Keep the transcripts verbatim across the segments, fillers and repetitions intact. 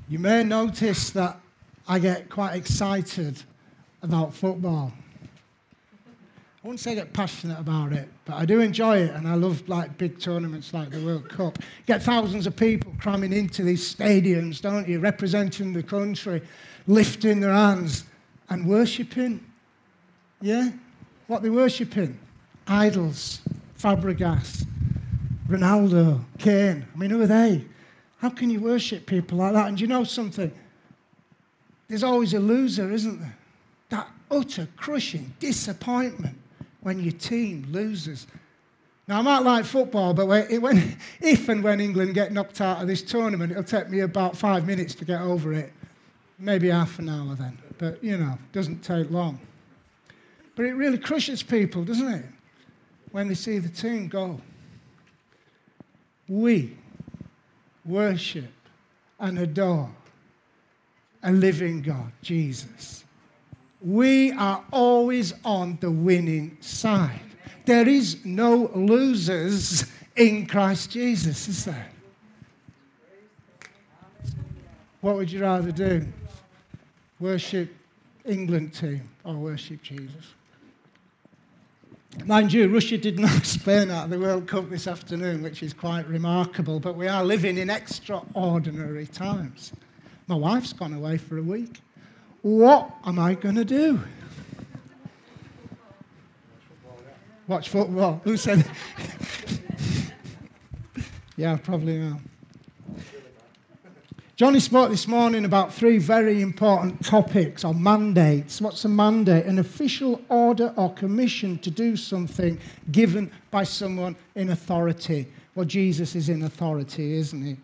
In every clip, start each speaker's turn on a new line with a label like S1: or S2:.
S1: You may notice that I get quite excited about football. I wouldn't say I get passionate about it, but I do enjoy it, and I love like big tournaments like the World Cup. You get thousands of people cramming into these stadiums, don't you, representing the country, lifting their hands and worshipping. Yeah? What are they worshipping? Idols, Fabregas, Ronaldo, Kane. I mean, who are they? How can you worship people like that? And do you know something? There's always a loser, isn't there? That utter crushing disappointment when your team loses. Now, I might like football, but when, when, if and when England get knocked out of this tournament, it'll take me about five minutes to get over it. Maybe half an hour then. But, you know, it doesn't take long. But it really crushes people, doesn't it? When they see the team go. We worship and adore a living God, Jesus. We are always on the winning side. There is no losers in Christ Jesus, is there? What would you rather do? Worship England team or worship Jesus? Mind you, Russia did not Spain out of the World Cup this afternoon, which is quite remarkable, but we are living in extraordinary times. My wife's gone away for a week. What am I going to do? Watch football. Who said? Yeah, probably now. Johnny spoke this morning about three very important topics or mandates. What's a mandate? An official order or commission to do something given by someone in authority. Well, Jesus is in authority, isn't he?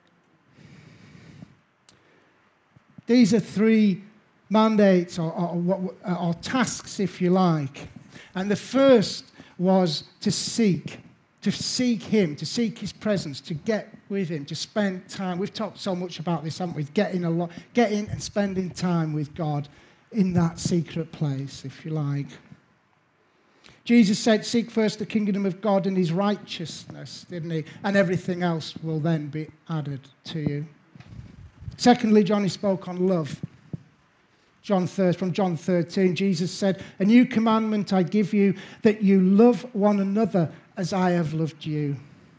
S1: These are three mandates or, or, or tasks, if you like. And the first was to seek. To seek him, to seek his presence, to get with him, to spend time. We've talked so much about this, haven't we? Getting a lot, getting and spending time with God in that secret place, if you like. Jesus said, seek first the kingdom of God and his righteousness, didn't he? And everything else will then be added to you. Secondly, Johnny spoke on love. John from John thirteen, Jesus said, a new commandment I give you, that you love one another as I have loved you.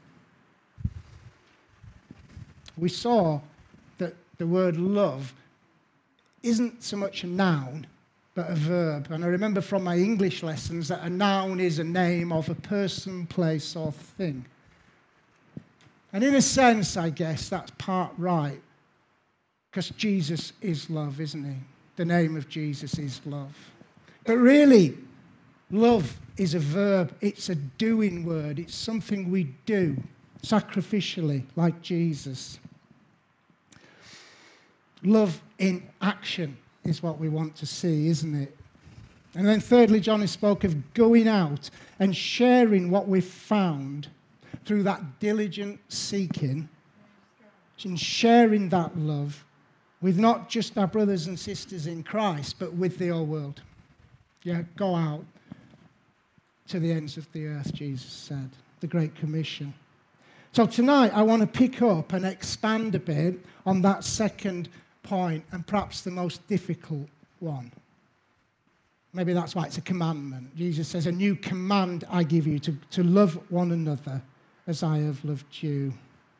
S1: We saw that the word love isn't so much a noun, but a verb. And I remember from my English lessons that a noun is a name of a person, place, or thing. And in a sense, I guess, that's part right, because Jesus is love, isn't he? The name of Jesus is love. But really, love is a verb. It's a doing word. It's something we do sacrificially, like Jesus. Love in action is what we want to see, isn't it? And then thirdly, Johnny spoke of going out and sharing what we've found through that diligent seeking and sharing that love with not just our brothers and sisters in Christ, but with the whole world. Yeah, go out to the ends of the earth, Jesus said, the Great Commission. So tonight I want to pick up and expand a bit on that second point, and perhaps the most difficult one. Maybe that's why it's a commandment. Jesus says, a new command I give you, to, to love one another as I have loved you.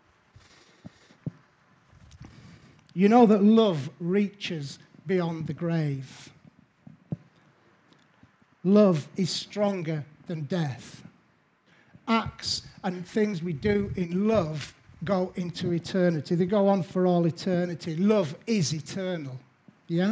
S1: You know that love reaches beyond the grave. Love is stronger than death. Acts and things we do in love go into eternity. They go on for all eternity. Love is eternal. Yeah?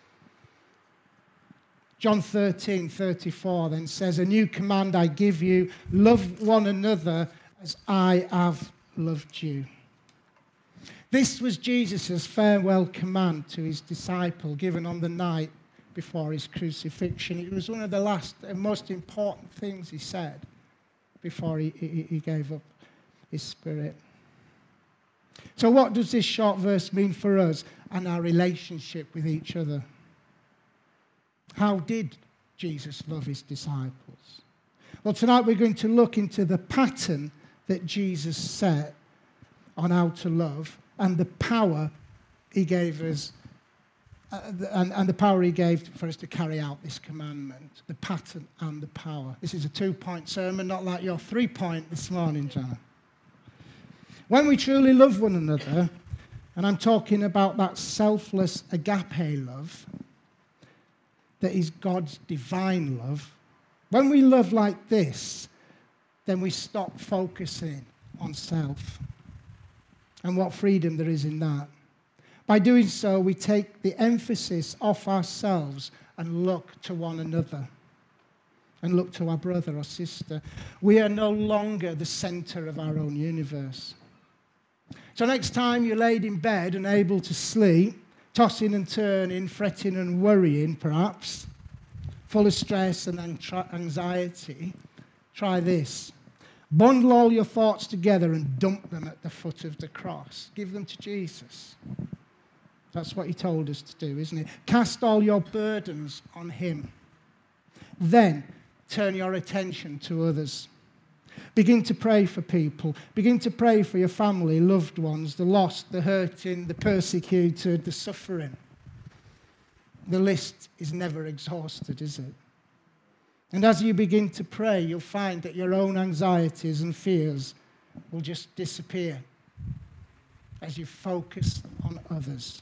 S1: John thirteen thirty-four then says, a new command I give you, love one another as I have loved you. This was Jesus' farewell command to his disciple, given on the night before his crucifixion. It was one of the last and most important things he said before he, he, he gave up his spirit. So what does this short verse mean for us and our relationship with each other? How did Jesus love his disciples? Well, tonight we're going to look into the pattern that Jesus set on how to love and the power he gave us, uh, and, and the power he gave for us to carry out this commandment, the pattern and the power. This is a two-point sermon, not like your three-point this morning, Jana. When we truly love one another, and I'm talking about that selfless agape love, that is God's divine love, when we love like this, then we stop focusing on self and what freedom there is in that. By doing so, we take the emphasis off ourselves and look to one another and look to our brother or sister. We are no longer the center of our own universe. So next time you're laid in bed and able to sleep, tossing and turning, fretting and worrying perhaps, full of stress and anxiety, try this. Bundle all your thoughts together and dump them at the foot of the cross. Give them to Jesus. That's what he told us to do, isn't it? Cast all your burdens on him. Then turn your attention to others. Begin to pray for people. Begin to pray for your family, loved ones, the lost, the hurting, the persecuted, the suffering. The list is never exhausted, is it? And as you begin to pray, you'll find that your own anxieties and fears will just disappear as you focus on others.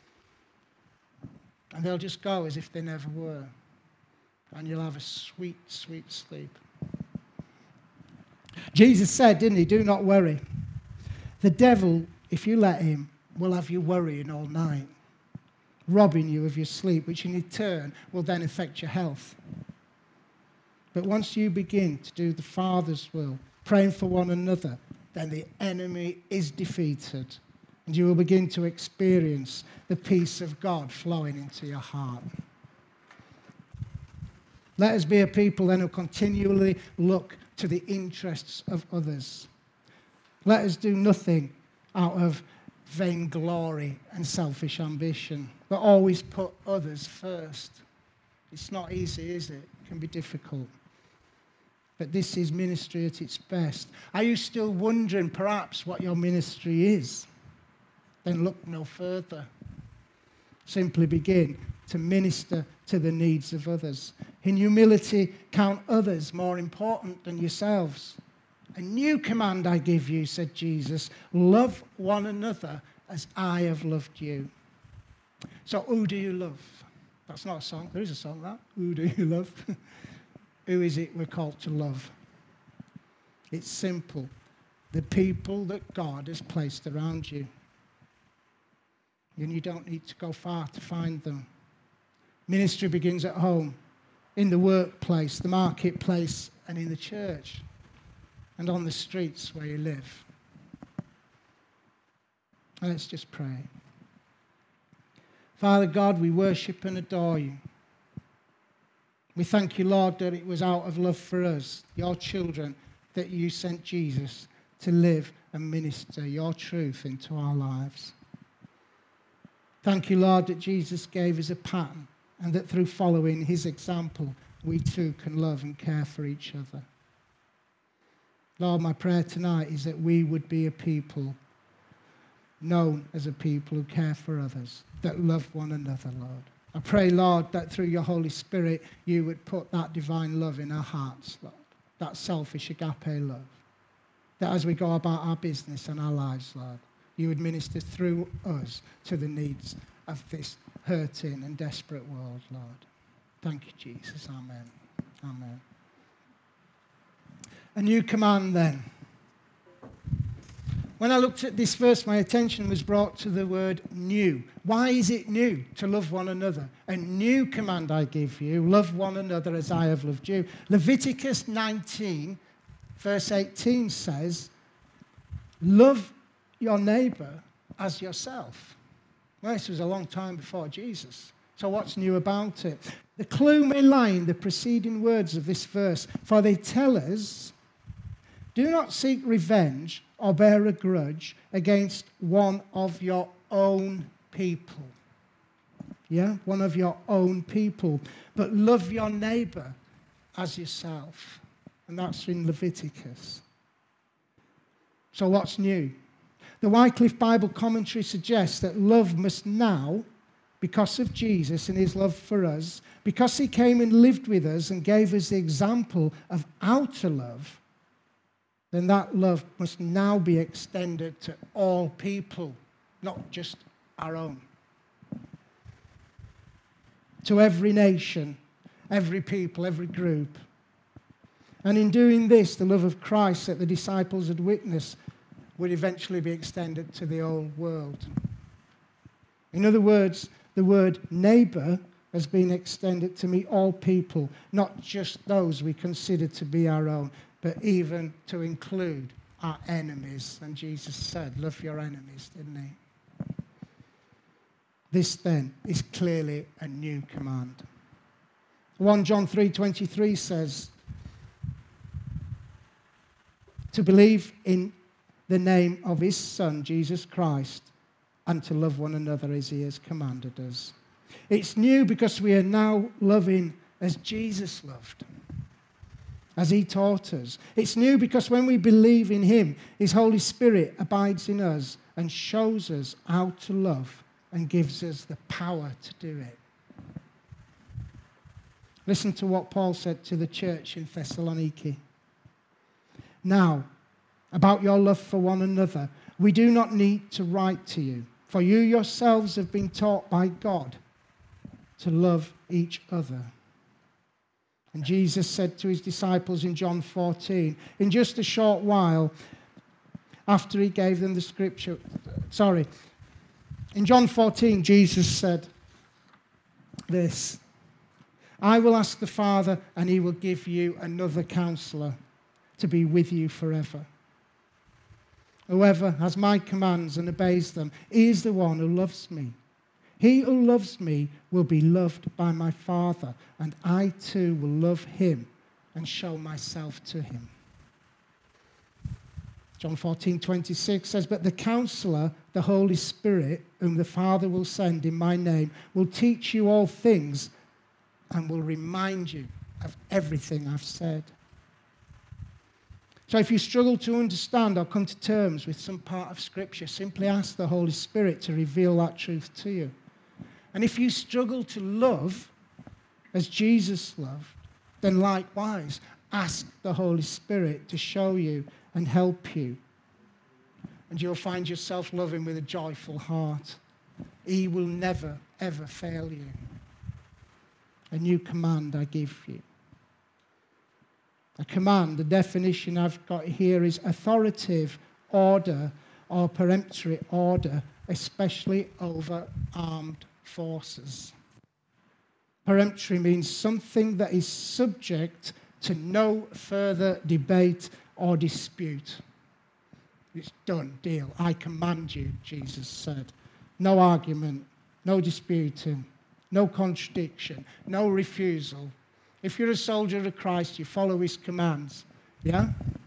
S1: And they'll just go as if they never were. And you'll have a sweet, sweet sleep. Jesus said, didn't he, do not worry. The devil, if you let him, will have you worrying all night, robbing you of your sleep, which in turn will then affect your health. But once you begin to do the Father's will, praying for one another, then the enemy is defeated, and you will begin to experience the peace of God flowing into your heart. Let us be a people then who continually look to the interests of others. Let us do nothing out of vainglory and selfish ambition, but always put others first. It's not easy, is it? It can be difficult. But this is ministry at its best. Are you still wondering perhaps what your ministry is? Then look no further. Simply begin to minister to the needs of others. In humility, count others more important than yourselves. A new command I give you, said Jesus, love one another as I have loved you. So who do you love? That's not a song. There is a song, that. Who do you love? Who is it we're called to love? It's simple. The people that God has placed around you. And you don't need to go far to find them. Ministry begins at home, in the workplace, the marketplace, and in the church, and on the streets where you live. Let's just pray. Father God, we worship and adore you. We thank you, Lord, that it was out of love for us, your children, that you sent Jesus to live and minister your truth into our lives. Thank you, Lord, that Jesus gave us a pattern and that through following his example, we too can love and care for each other. Lord, my prayer tonight is that we would be a people known as a people who care for others, that love one another, Lord. I pray, Lord, that through your Holy Spirit, you would put that divine love in our hearts, Lord, that selfish agape love, that as we go about our business and our lives, Lord, you would minister through us to the needs of this hurting and desperate world, Lord. Thank you, Jesus. Amen. Amen. A new command then. When I looked at this verse, my attention was brought to the word new. Why is it new to love one another? A new command I give you, love one another as I have loved you. Leviticus nineteen, verse eighteen says, love your neighbor as yourself. Well, this was a long time before Jesus. So what's new about it? The clue may lie in the preceding words of this verse, for they tell us, do not seek revenge or bear a grudge against one of your own people. Yeah, one of your own people. But love your neighbor as yourself. And that's in Leviticus. So what's new? The Wycliffe Bible Commentary suggests that love must now, because of Jesus and his love for us, because he came and lived with us and gave us the example of how to love, then that love must now be extended to all people, not just our own. To every nation, every people, every group. And in doing this, the love of Christ that the disciples had witnessed would eventually be extended to the whole world. In other words, the word neighbour has been extended to meet all people, not just those we consider to be our own, but even to include our enemies. And Jesus said, love your enemies, didn't he? This then is clearly a new command. First John three twenty-three says, to believe in the name of his Son, Jesus Christ, and to love one another as he has commanded us. It's new because we are now loving as Jesus loved, as he taught us. It's new because when we believe in him, his Holy Spirit abides in us and shows us how to love and gives us the power to do it. Listen to what Paul said to the church in Thessaloniki. Now, about your love for one another, we do not need to write to you, for you yourselves have been taught by God to love each other. And Jesus said to his disciples in John fourteen, in just a short while after he gave them the scripture, sorry, in John fourteen, Jesus said this, I will ask the Father, and he will give you another counselor to be with you forever. Whoever has my commands and obeys them, he is the one who loves me. He who loves me will be loved by my Father, and I too will love him and show myself to him. John fourteen twenty-six says, but the counselor, the Holy Spirit, whom the Father will send in my name, will teach you all things and will remind you of everything I've said. So if you struggle to understand or come to terms with some part of Scripture, simply ask the Holy Spirit to reveal that truth to you. And if you struggle to love as Jesus loved, then likewise, ask the Holy Spirit to show you and help you. And you'll find yourself loving with a joyful heart. He will never, ever fail you. A new command I give you. A command, the definition I've got here is authoritative order or peremptory order, especially over armed forces. Peremptory means something that is subject to no further debate or dispute. It's done, deal. I command you, Jesus said. No argument, no disputing, no contradiction, no refusal. If you're a soldier of Christ, you follow his commands. Yeah?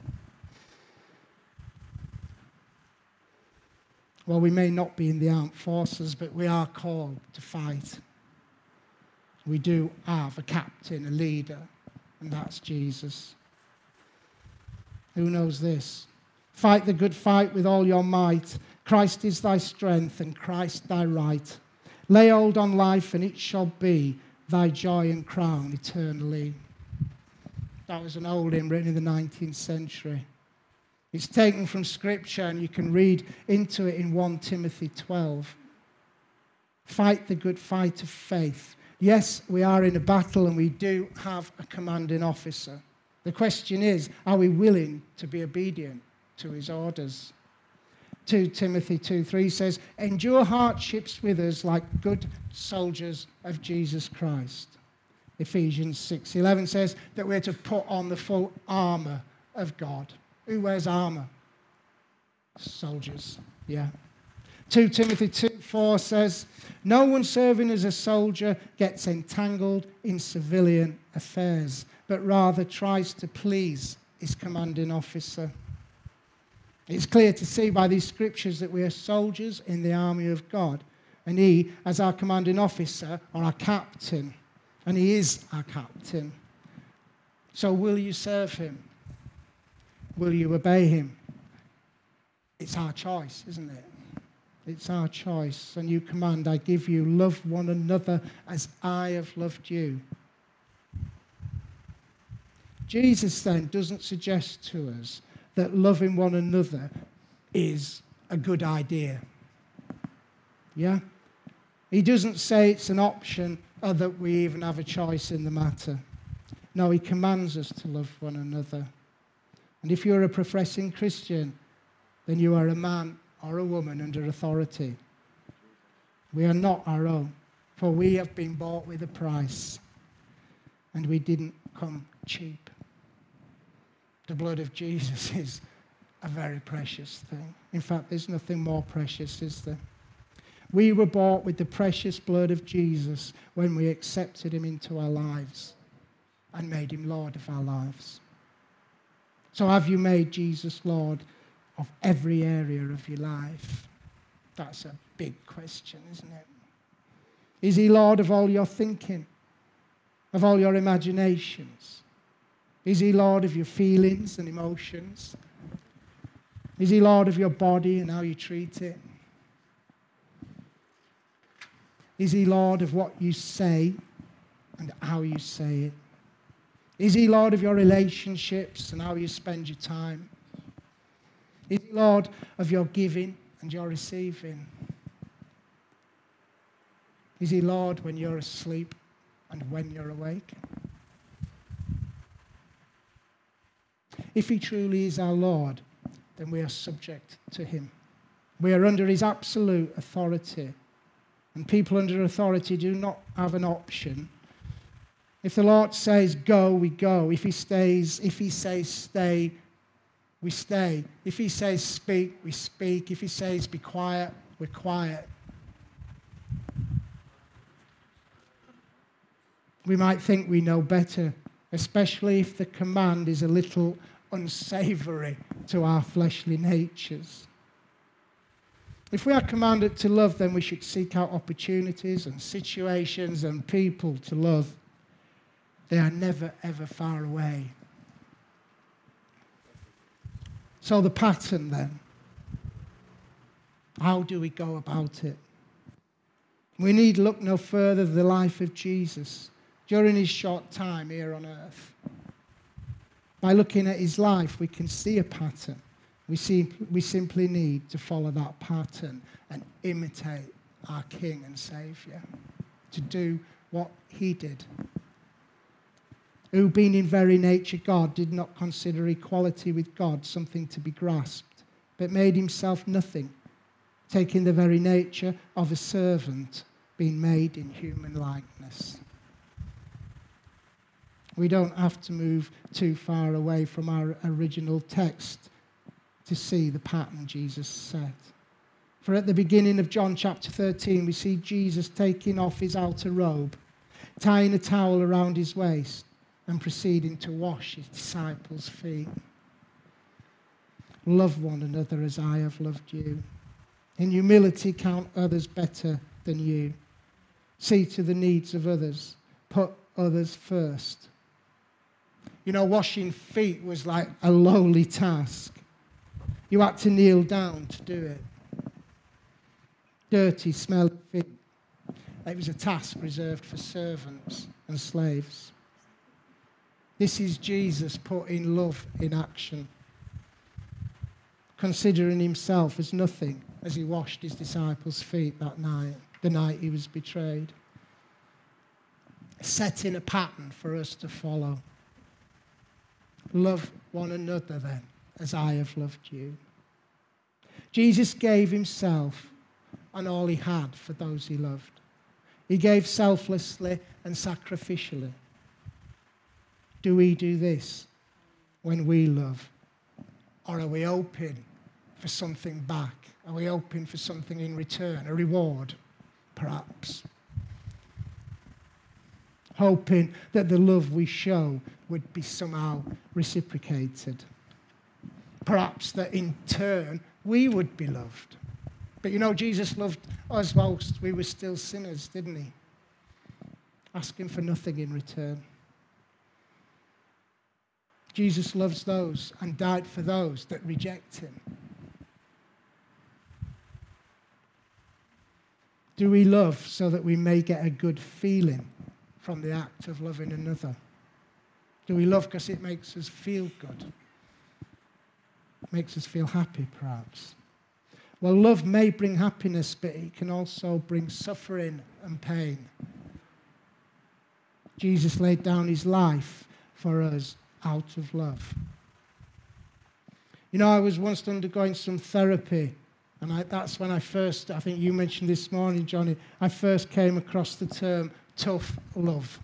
S1: Well, we may not be in the armed forces, but we are called to fight. We do have a captain, a leader, and that's Jesus. Who knows this? Fight the good fight with all your might. Christ is thy strength, and Christ thy right. Lay hold on life, and it shall be thy joy and crown eternally. That was an old hymn written in the nineteenth century. It's taken from Scripture, and you can read into it in First Timothy twelve. Fight the good fight of faith. Yes, we are in a battle, and we do have a commanding officer. The question is, are we willing to be obedient to his orders? Second Timothy two three says, endure hardships with us like good soldiers of Jesus Christ. Ephesians six eleven says that we're to put on the full armour of God. Who wears armour? Soldiers, yeah. Second Timothy two four says, no one serving as a soldier gets entangled in civilian affairs, but rather tries to please his commanding officer. It's clear to see by these scriptures that we are soldiers in the army of God. And he, as our commanding officer, or our captain, and he is our captain. So will you serve him? Will you obey him? It's our choice, isn't it? It's our choice. A new command I give you, love one another as I have loved you. Jesus then doesn't suggest to us that loving one another is a good idea. Yeah? He doesn't say it's an option or that we even have a choice in the matter. No, he commands us to love one another. And if you're a professing Christian, then you are a man or a woman under authority. We are not our own, for we have been bought with a price, and we didn't come cheap. The blood of Jesus is a very precious thing. In fact, there's nothing more precious, is there? We were bought with the precious blood of Jesus when we accepted him into our lives and made him Lord of our lives. So have you made Jesus Lord of every area of your life? That's a big question, isn't it? Is he Lord of all your thinking, of all your imaginations? Is he Lord of your feelings and emotions? Is he Lord of your body and how you treat it? Is he Lord of what you say and how you say it? Is he Lord of your relationships and how you spend your time? Is he Lord of your giving and your receiving? Is he Lord when you're asleep and when you're awake? If he truly is our Lord, then we are subject to him. We are under his absolute authority. And people under authority do not have an option. If the Lord says go, we go. If he stays, if he says stay, we stay. If he says speak, we speak. If he says be quiet, we're quiet. We might think we know better, especially if the command is a little unsavory to our fleshly natures. If we are commanded to love, then we should seek out opportunities and situations and people to love. They are never, ever far away. So the pattern then, how do we go about it? We need look no further than the life of Jesus during his short time here on earth. By looking at his life, we can see a pattern. We, see, we simply need to follow that pattern and imitate our King and Saviour, to do what he did. Who, being in very nature God, did not consider equality with God something to be grasped, but made himself nothing, taking the very nature of a servant, being made in human likeness. We don't have to move too far away from our original text to see the pattern Jesus set. For at the beginning of John chapter thirteen, we see Jesus taking off his outer robe, tying a towel around his waist, and proceeding to wash his disciples' feet. Love one another as I have loved you. In humility, count others better than you. See to the needs of others. Put others first. You know, washing feet was like a lowly task. You had to kneel down to do it. Dirty, smelly feet. It was a task reserved for servants and slaves. This is Jesus putting love in action, considering himself as nothing as he washed his disciples' feet that night, the night he was betrayed. Setting a pattern for us to follow. Love one another then, as I have loved you. Jesus gave himself and all he had for those he loved. He gave selflessly and sacrificially. Do we do this when we love? Or are we open for something back? Are we open for something in return, a reward, perhaps? Hoping that the love we show would be somehow reciprocated. Perhaps that in turn we would be loved. But you know, Jesus loved us whilst we were still sinners, didn't he? Asking for nothing in return. Jesus loves those and died for those that reject him. Do we love so that we may get a good feeling from the act of loving another? Do we love because it makes us feel good? Makes us feel happy, perhaps? Well, love may bring happiness, but it can also bring suffering and pain. Jesus laid down his life for us out of love. You know, I was once undergoing some therapy, and I, that's when I first, I think you mentioned this morning, Johnny, I first came across the term tough love.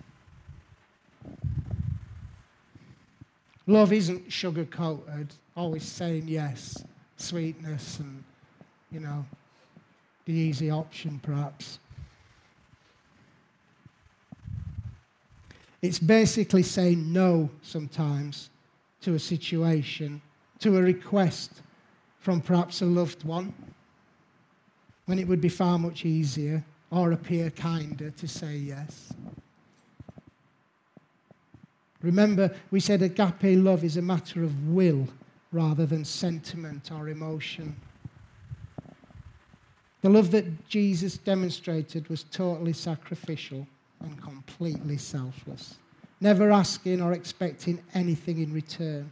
S1: Love isn't sugar-coated, always saying yes, sweetness and, you know, the easy option perhaps. It's basically saying no sometimes to a situation, to a request from perhaps a loved one, when it would be far much easier or appear kinder to say yes. Remember, we said agape love is a matter of will rather than sentiment or emotion. The love that Jesus demonstrated was totally sacrificial and completely selfless, never asking or expecting anything in return.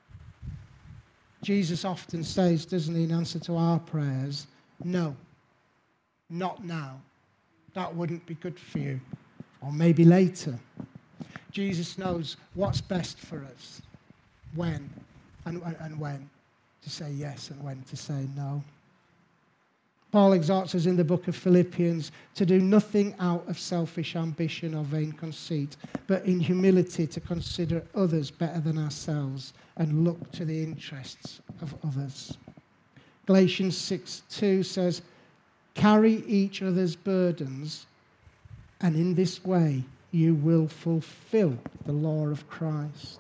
S1: Jesus often says, doesn't he, in answer to our prayers, no, not now. That wouldn't be good for you. Or maybe later. Jesus knows what's best for us, when and, and when to say yes and when to say no. Paul exhorts us in the book of Philippians to do nothing out of selfish ambition or vain conceit, but in humility to consider others better than ourselves and look to the interests of others. Galatians six two says, carry each other's burdens, and in this way you will fulfill the law of Christ.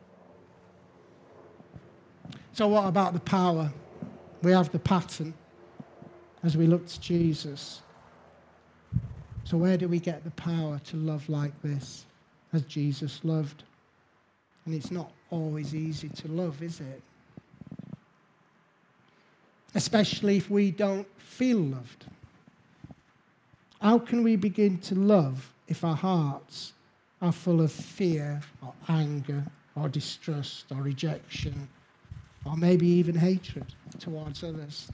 S1: So what about the power? We have the pattern as we look to Jesus. So where do we get the power to love like this, as Jesus loved? And it's not always easy to love, is it? Especially if we don't feel loved. How can we begin to love if our hearts are full of fear or anger or distrust or rejection or maybe even hatred towards others?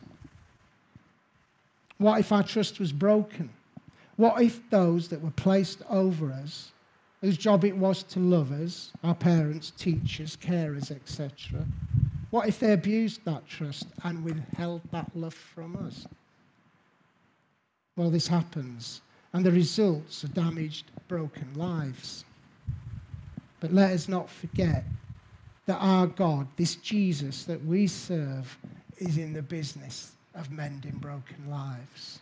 S1: What if our trust was broken? What if those that were placed over us, whose job it was to love us, our parents, teachers, carers, et cetera, what if they abused that trust and withheld that love from us? Well, this happens, and the results are damaged, broken lives. But let us not forget that our God, this Jesus that we serve, is in the business of mending broken lives.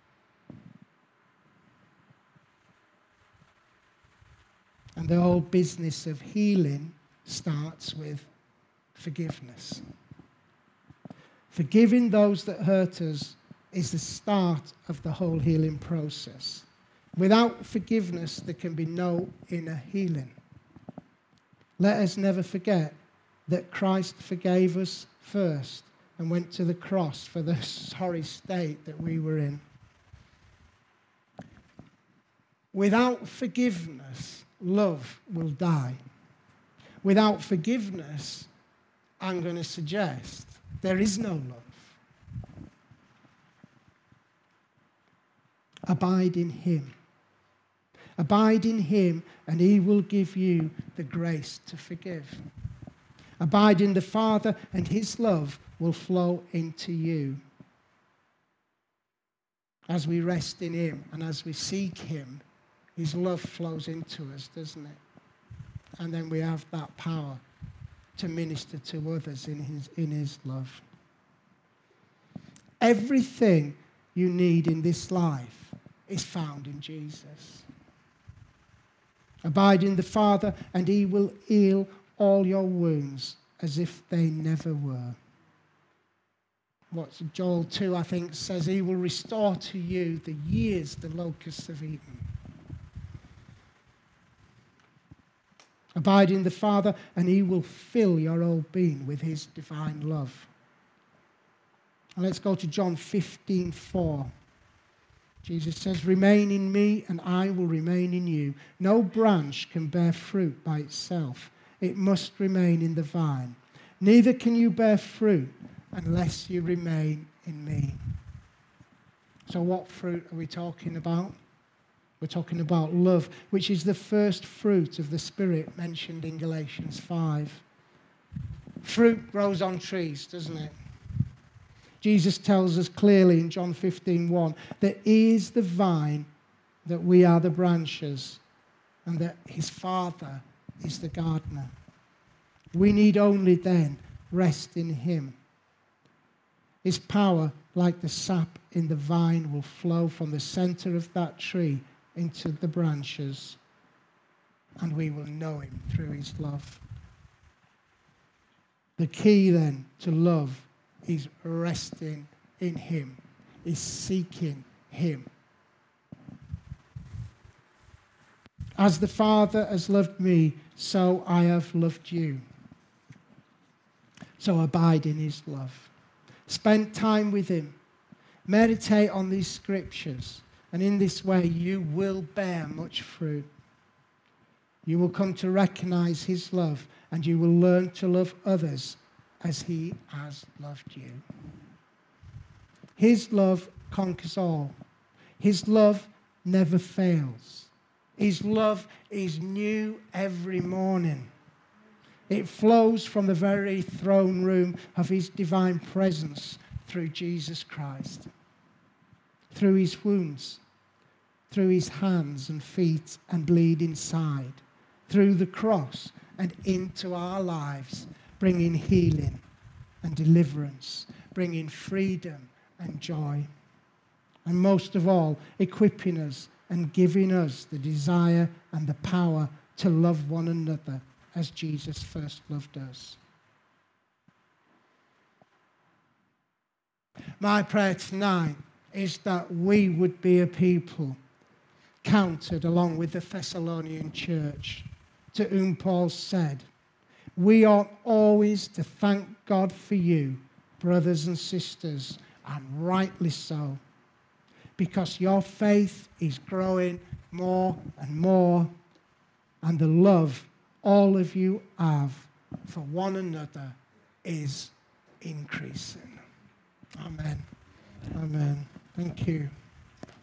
S1: And the whole business of healing starts with forgiveness. Forgiving those that hurt us is the start of the whole healing process. Without forgiveness, there can be no inner healing. Let us never forget that Christ forgave us first and went to the cross for the sorry state that we were in. Without forgiveness, love will die. Without forgiveness, I'm going to suggest there is no love. Abide in him. Abide in him, and he will give you the grace to forgive. Abide in the Father, and his love will flow into you. As we rest in him and as we seek him, his love flows into us, doesn't it? And then we have that power to minister to others in his, in his love. Everything you need in this life is found in Jesus. Abide in the Father, and he will heal all your wounds as if they never were. What Joel two, I think, says, he will restore to you the years the locusts have eaten. Abide in the Father, and he will fill your whole being with his divine love. And let's go to John fifteen four. Jesus says, remain in me and I will remain in you. No branch can bear fruit by itself. It must remain in the vine. Neither can you bear fruit unless you remain in me. So what fruit are we talking about? We're talking about love, which is the first fruit of the Spirit mentioned in Galatians five. Fruit grows on trees, doesn't it? Jesus tells us clearly in John fifteen one that he is the vine, that we are the branches, and that his Father is the gardener. We need only then rest in him. His power, like the sap in the vine, will flow from the center of that tree into the branches, and we will know him through his love. The key then to love is resting in him, is seeking him. As the Father has loved me, so I have loved you. So abide in his love. Spend time with him. Meditate on these scriptures, and in this way you will bear much fruit. You will come to recognize his love, and you will learn to love others as he has loved you. His love conquers all. His love never fails. His love is new every morning. It flows from the very throne room of his divine presence through Jesus Christ, through his wounds, through his hands and feet and bleeding side, through the cross and into our lives, bringing healing and deliverance, bringing freedom and joy, and most of all, equipping us and giving us the desire and the power to love one another as Jesus first loved us. My prayer tonight is that we would be a people counted along with the Thessalonian church, to whom Paul said, we ought always to thank God for you, brothers and sisters, and rightly so, because your faith is growing more and more, and the love all of you have for one another is increasing. Amen. Amen. Thank you.